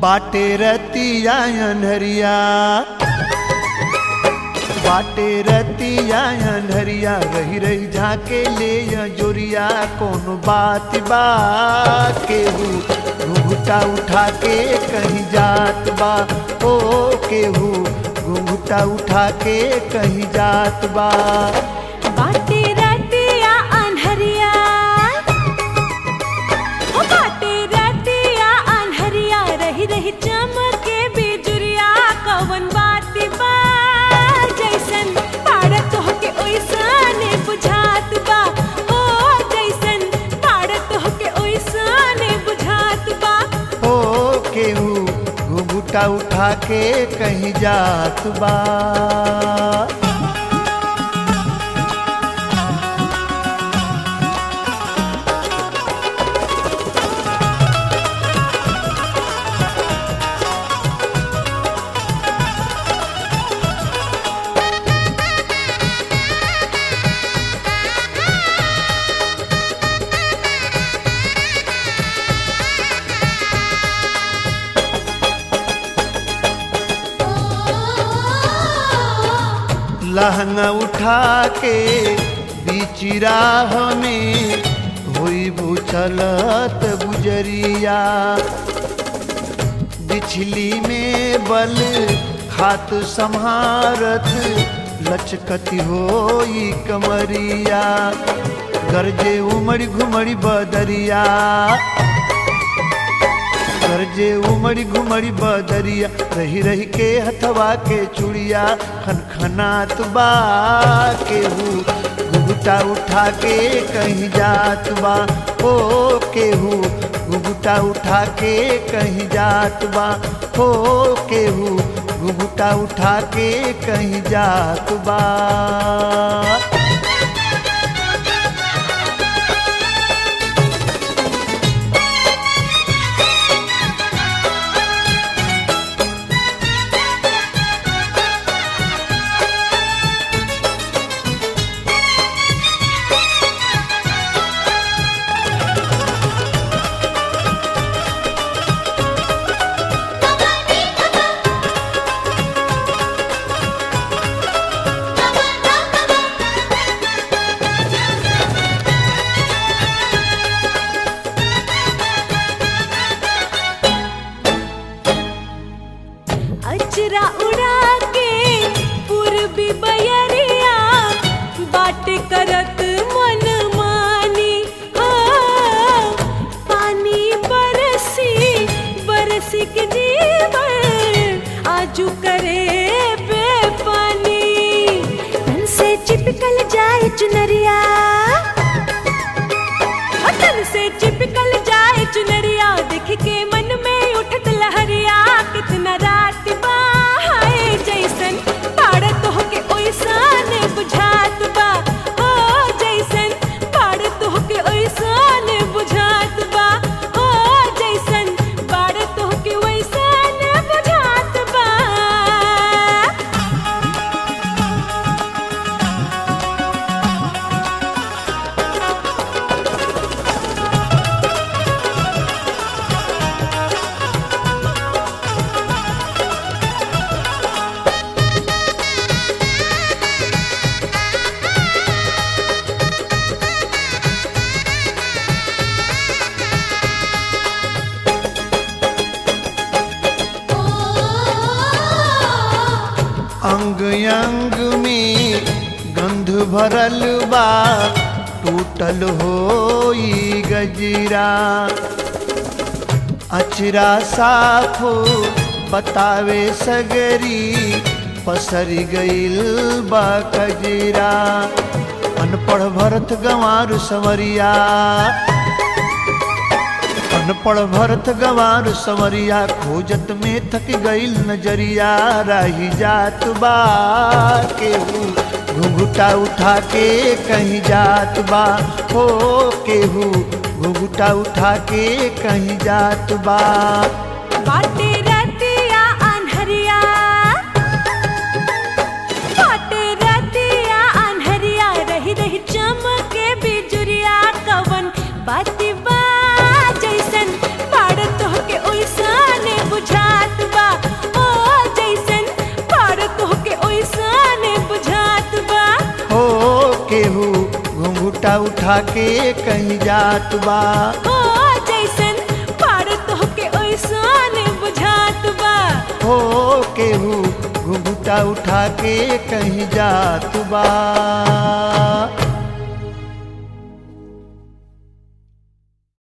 बाटे रतिया अनहरिया, बाटे रतिया अनहरिया, रही रही झाके ले जोरिया, कौन बात बा केहू घुंघटा उठा के कहीं जात बा, ओ केहू घुंघटा उठा के कहीं जात बा। बाटे रतिया अनहरिया, ओ बाटे रतिया अनहरिया, रही रही चमके बिजुरिया, कवन बात बा जैसन पाड़त होके ओइसने बुझात बा, ओ जैसन पाड़त होके ओइसने बुझात बा। ओ केहू घुंघटा उठा के कहीं जात बा। लहंगा उठा के बीच राह में हुई बुचलत गुजरिया, बिछली में बल खात संहारत लचकती होई कमरिया, गरजे उमड़ी घुमड़ी बदरिया, गरजे उमड़ी घुमड़ी बदरिया, रही रही के हथवा के चूड़िया, खनखनात बा केहू घुंघटा उठा के कहीं जात बा, ओ केहू घुंघटा उठा के कहीं जात बा, ओ केहू घुंघटा उठा के कहीं जात बा। अचरा उड़ा के पूर्वी बयरिया, बाट करत मन मानी, हाँ पानी बरसी बरसी के जीवन आजू करे बेपानी, तन से चिपकल जाए चुनरिया, तन से चिपकल जाए चुनरिया, देख के मन में उठत लहरिया, कितना रात बा हाय जैसन पाड़त होके ओइसने बुझात बा, ओ जैसन पाड़त होके ओइसने बुझात बा, ओ जैसन पाड़त होके ओइसने बुझात बा। अंग अंग में गंध भरल बा, टूटल होई गजरा, अचरा साफ बतावे सगरी, पसरी गईल बा कजरा, अनपढ़ भरत गंवार संवरिया, अनपढ़ भरत गंवार संवरिया, खोजत में थक गईल नजरिया, राही जात बा केहू घुंघटा उठा के कहीं जात बा, हो केहू घुंघटा उठा के कहीं जात बा। बाटे रतिया अनहरिया, बाटे रतिया अनहरिया, रही रही चमके बिजुरिया, कवन बात बा जैसन पाड़त होके ओइसने बुझा घुघुटा उठा के कहीं जात बा। हो जैसन पाड़त होके ओइसन बुझात बा। हो केहू घुघुटा उठा के कहीं जात बा।